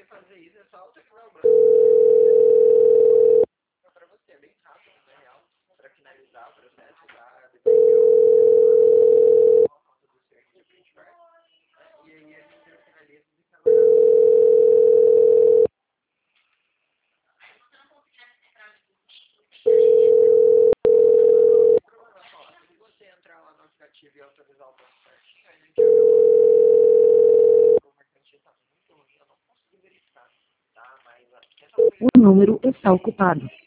fazer isso, é só autorizar o banco. Para você, é bem rápido, na real, para finalizar o processo, tá? Depois eu a conta do seu aqui pra gente vai. E aí a gente finaliza e se você entrar lá no aplicativo e autorizar o banco certinho, a gente já o mercante tá muito ruim, eu não consigo verificar, tá? Mas essa O número está ocupado.